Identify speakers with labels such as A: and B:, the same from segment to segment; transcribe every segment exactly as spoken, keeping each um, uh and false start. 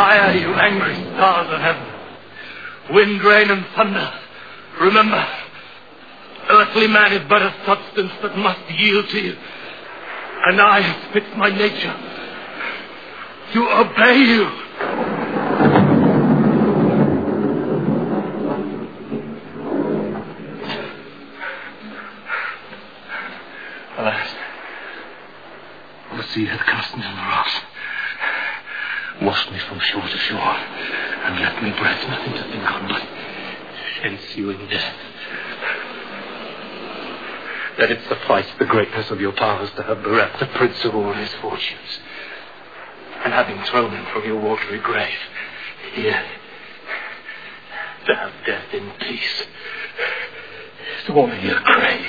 A: fire, you angry stars of heaven. Wind, rain, and thunder. Remember, earthly man is but a substance that must yield to you. And I have fixed my nature to obey you. Alas, the sea hath cast me on the rocks, washed me from shore to shore, and left me breath, nothing to think on but ensuing death. Let it suffice the greatness of your powers to have bereft the prince of all his fortunes, and having thrown him from your watery grave, here, to have death in peace, is all you crave.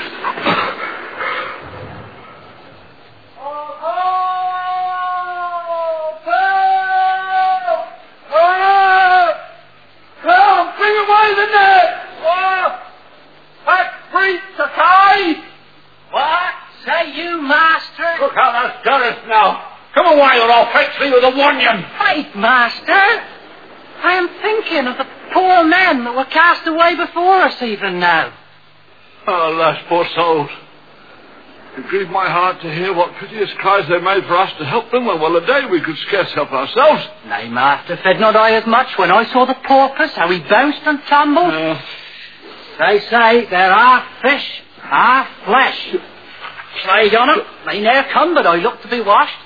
B: Come away or I'll fetch thee with a wanion.
C: Wait, master. I am thinking of the poor men that were cast away before us even now.
B: Alas, poor souls. It grieved my heart to hear what piteous cries they made for us to help them, when well a day we could scarce help ourselves.
C: Nay, master, fed not I as much when I saw the porpoise, how he bounced and tumbled. Uh, they say there are fish, are flesh. Plague on 'em, they ne'er come, but I look to be washed.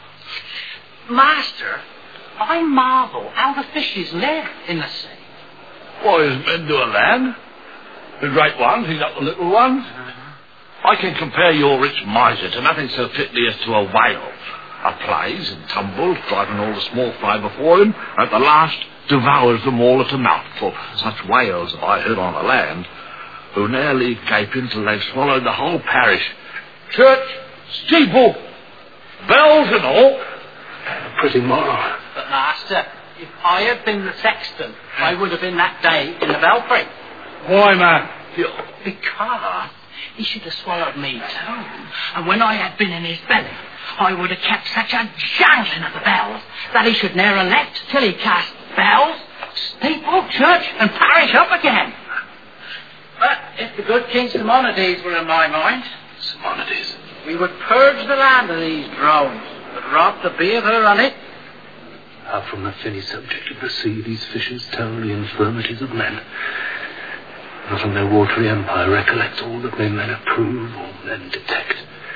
C: Master, I marvel how the fishes live in the sea.
B: Why, as men do a land. The great ones eat up the little ones. Uh-huh. I can compare your rich miser to nothing so fitly as to a whale. A plays and tumbles, driving all the small fry before him, and at the last devours them all at a mouthful. Such whales have I heard on the land, who ne'er leave gaping till they've swallowed the whole parish. Church, steeple, bells and all.
A: A pretty moral.
C: But, master, if I had been the sexton, I would have been that day in the belfry.
B: Why, man?
C: Because he should have swallowed me too. And when I had been in his belly, I would have kept such a jangling of the bells that he should ne'er have left till he cast bells, steeple, church, and parish up again. But if the good King Simonides were in my mind,
A: Simonides,
C: we would purge the land of these drones that robbed the beaver on it.
A: How from the finny subject of the sea these fishes tell the infirmities of men. Not on their watery empire recollect all that may men approve or men detect.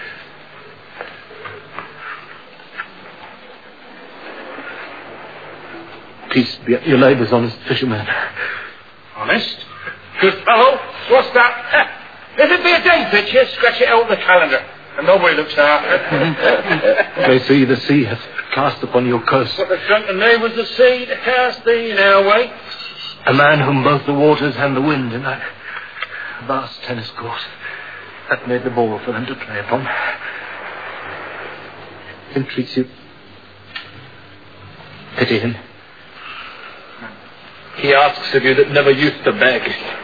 A: Peace be at your labours, honest fishermen.
B: Honest? Good fellow. What's that? If it be a day picture, scratch it out of the calendar, and nobody looks after it.
A: They see the sea hath cast upon your coast.
B: What the drunken name was the sea to cast thee in our way?
A: A man whom both the waters and the wind in that vast tennis court hath made the ball for them to play upon. Entreats you, pity him. He asks of you that never used to beg.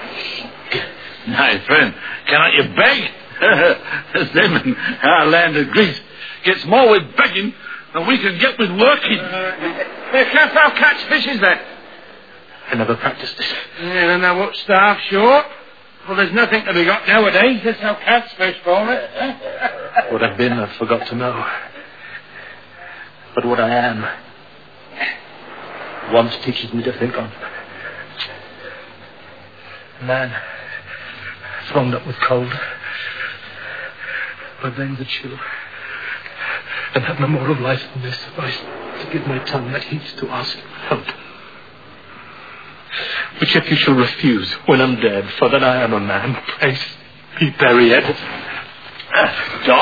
B: Nay, friend, cannot you beg? Them in our land of Greece gets more with begging than we can get with working. Uh, canst thou catch fishes then?
A: I never practiced it.
B: Yeah, then thou won't starve short. Well, there's nothing to be got nowadays. There's no catch fish for it.
A: What I've been, I've forgot to know. But what I am, want teaches me to think on. Man, thrown up with cold, my veins are chill, and have no more of life than this suffice to give my tongue that heats to ask help. Which if you shall refuse when I'm dead, for that I am a man, praise be buried.
B: Uh,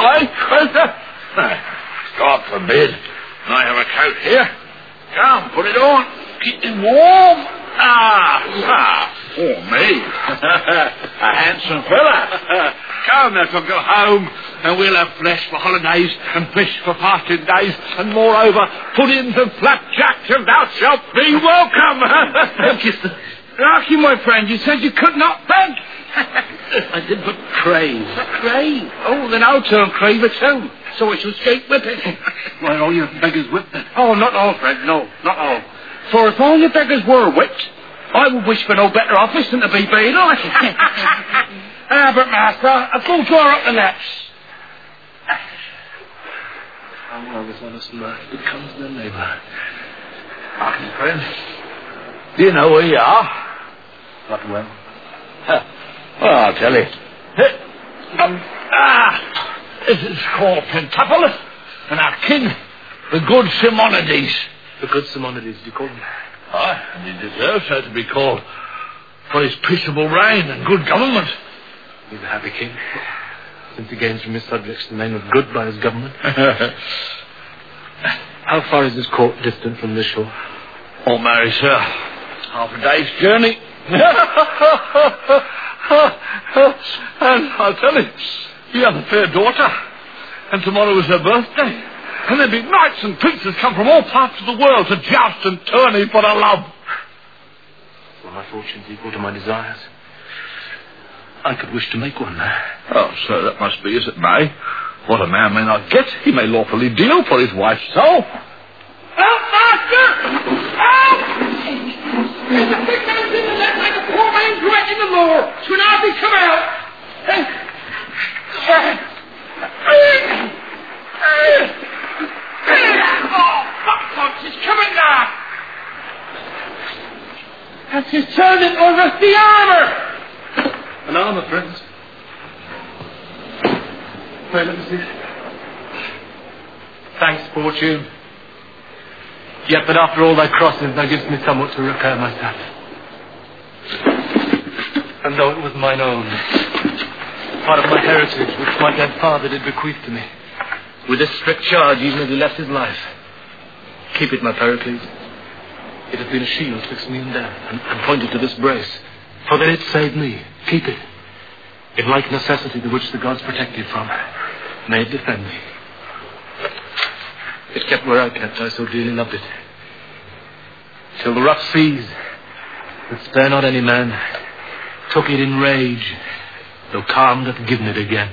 B: die? God forbid. I have a coat here. Come, put it on. Keep it warm. Ah, ah, for me. A handsome fella. Come, now, we'll go home, and we'll have flesh for holidays, and fish for fasting days, and moreover, puddings and flapjacks, and thou shalt be welcome.
A: Thank you, sir.
B: Larky, my friend, you said you could not beg.
A: I did but crave.
B: But crave? Oh, then I'll turn craver too, so I shall escape whipping.
A: Why, all your beggars whip then?
B: Oh, not all, Fred, no, not all. For if all your beggars were whipped, I would wish for no better office than to be beadle. Albert, master, I'll go draw up the nets.
A: How well this honest man becomes their neighbour.
B: Martin, friend, do you know where you are?
A: Not well.
B: Huh. Well, I'll tell you. Um, ah, this is called Pentapolis, and our king, the good Simonides.
A: The good Simonides, do you call him?
B: Aye, and he deserves so to be called for his peaceable reign and good government.
A: He's a happy king, since he gains from his subjects the name of good by his government. How far is his court distant from this shore?
B: Oh, marry, sir, half a day's journey. And I'll tell you, he has a fair daughter, and tomorrow is her birthday. And there'll be knights and princes come from all parts of the world to joust and tourney for her love.
A: Well, my fortune's equal to my desires. I could wish to make one.
B: Oh, sir, that must be as it may. What a man may not get, he may lawfully deal for his wife's soul. Help, master! Help! There's a big man's in the net like a poor man's right in the moor. Should I be come out? Oh, fuck, folks, it's coming now. That's his turning over the armour.
A: An armour, friends. Wait, let me see. Thanks, fortune. Yet, but after all thy crossings, thou givest me somewhat to repair myself. And though it was mine own, part of my heritage, which my dead father did bequeath to me, with this strict charge, even as he left his life, keep it, my Pericles. It hath been a shield twixt me and death, and, and pointed to this brace, for that it saved me. Keep it. In like necessity the which the gods protect you from, may it defend me. It kept where I kept, I so dearly loved it. Till the rough seas, that spare not any man, took it in rage, though calm hath given it again.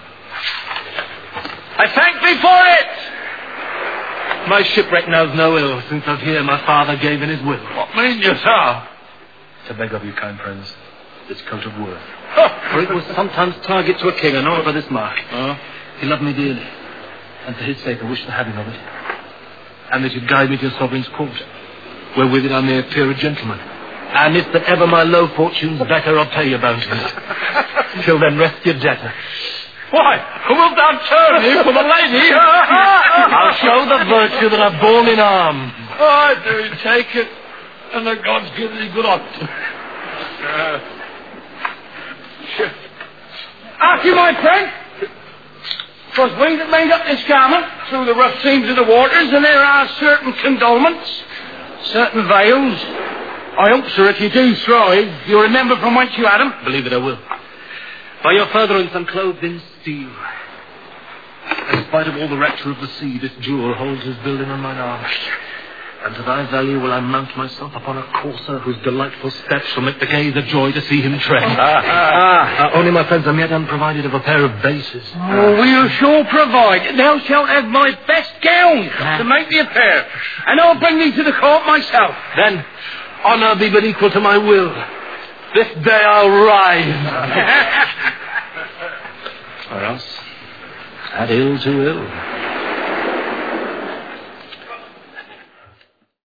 A: I thank thee for it! My shipwreck knows no ill, since of here my father gave in his will.
B: What mean you, sir?
A: To beg of you, kind friends, this coat of worth.
B: Huh.
A: For it was sometimes target to a king, I know it by this mark.
B: Huh?
A: He loved me dearly, and for his sake I wish the having of it. And that you'd guide me to your sovereign's court, wherewith it I may appear a gentleman. And if that ever my low fortunes better repay your bounties. Till then rest your debtor.
B: Why, wilt thou turn me for the lady?
A: I'll show the virtue that I've borne in arms.
B: I do take it, and the gods give thee good luck. Uh, After you, my friend. 'Twas we that made up this garment through the rough seams of the waters, and there are certain condolements, certain veils. I hope, sir, if you do thrive, you'll remember from whence you had them.
A: Believe it, I will. By your furtherance, I'm clothed in steel. In spite of all the rapture of the sea, this jewel holds his building on mine arm. And to thy value will I mount myself upon a courser whose delightful steps shall make the gaze a joy to see him tread. Ah, ah, ah. Only, my friends, I'm yet unprovided of a pair of bases.
B: Oh, we'll sure provide. Thou shalt have my best gown to make thee a pair, and I'll bring thee to the court myself.
A: Then, honour be but equal to my will. This day I'll rise. Or else, add ill to ill.